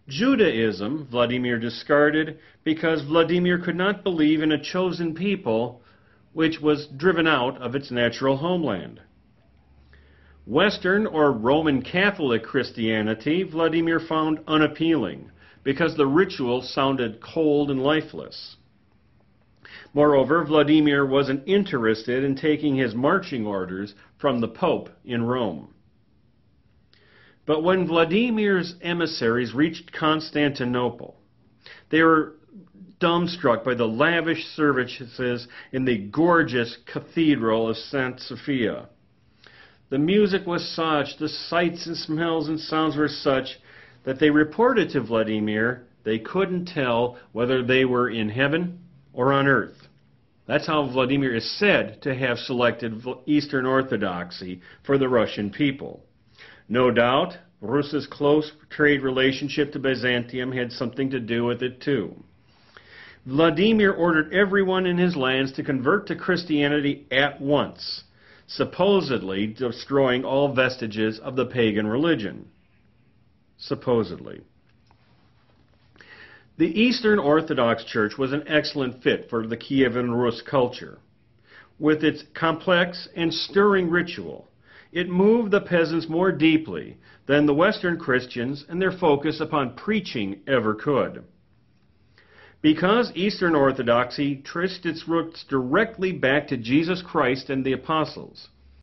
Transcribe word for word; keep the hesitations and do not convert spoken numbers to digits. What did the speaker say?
Judaism, Vladimir discarded because Vladimir could not believe in a chosen people which was driven out of its natural homeland. Western or Roman Catholic Christianity, Vladimir found unappealing because the rituals sounded cold and lifeless. Moreover, Vladimir wasn't interested in taking his marching orders from the Pope in Rome. But when Vladimir's emissaries reached Constantinople, they were dumbstruck by the lavish services in the gorgeous Cathedral of Saint Sophia. The music was such, the sights and smells and sounds were such, that they reported to Vladimir they couldn't tell whether they were in heaven or on earth. That's how Vladimir is said to have selected Eastern Orthodoxy for the Russian people. No doubt, Russia's close trade relationship to Byzantium had something to do with it too. Vladimir ordered everyone in his lands to convert to Christianity at once, supposedly destroying all vestiges of the pagan religion. Supposedly. The Eastern Orthodox Church was an excellent fit for the Kievan Rus culture. With its complex and stirring ritual, it moved the peasants more deeply than the Western Christians and their focus upon preaching ever could. Because Eastern Orthodoxy traced its roots directly back to Jesus Christ and the apostles,